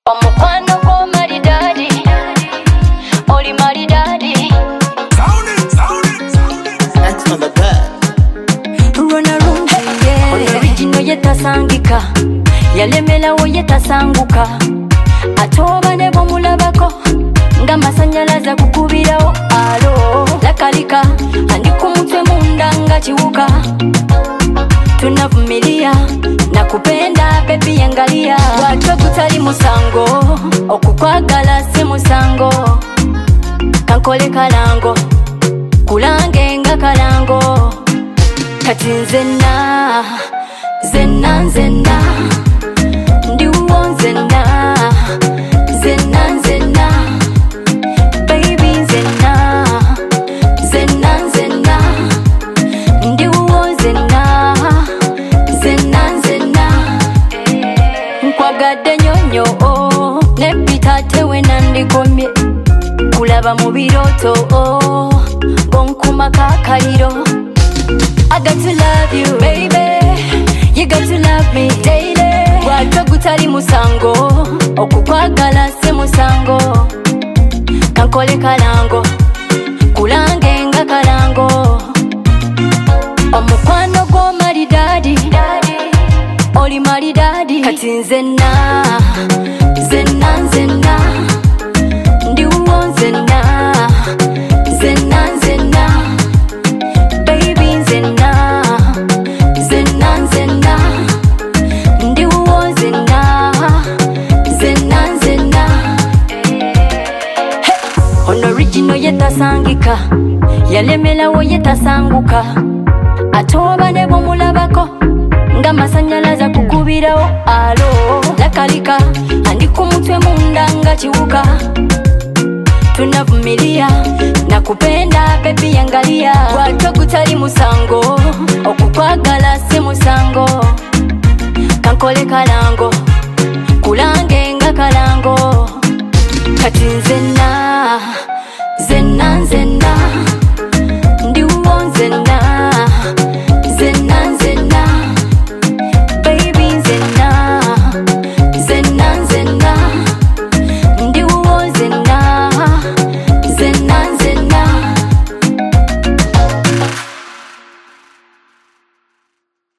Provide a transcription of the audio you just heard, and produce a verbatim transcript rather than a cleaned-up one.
Omukwano gwo maridadi, oli maridadi. Sound it, sound it, sound it. That's on the bed. Run around, yeah. Ono original yetasangika, yalemela wo yetasanguka. Atoba ne bomulabako, nga masanyalaza kukubirawo alo. Lakalika, andi kumutwe munda nga kiwuka. Tunavumilia na kupenda baby yangalia. Watu kutali musango, okukwagala si musango. Kankole kalango, kulange nga kalango. Kati nzenna, zenna nzenna, ndiwo nzenna, zenna nzenna, baby nzenna, zenna nzenna, ndiwo nzenna, zenna nzenna. Nkwagadde nyonyo nepita tewe nandikomye, kulaba mu biroto bonkuma kakaliro. I got to love you, baby. You got to love me daily. Watu gutali musango, okukwagala si musango. Kankole kalango, kulange nga kalango. Omukwano gwo maridadi, oli maridadi. Kati nzenna, zenna nzenna, ndiwo nzenna, zenna nzenna, baby nzenna, zenna nzenna, ndiwo nzenna, zenna nzenna. Hey! Ono original yetasangika, yalemela wo yetasanguka. Atoba ne bomulabako, nga masanyalaza kukubirawo alo. Lakalika, andi kumutwe munda nga kiwuka. Tunavumilia na kupenda baby yangalia. Watu kutali musango, okukwagala si musango. Kankole kalango, kulange nga kalango. Kati nzenna, zenna nzenna,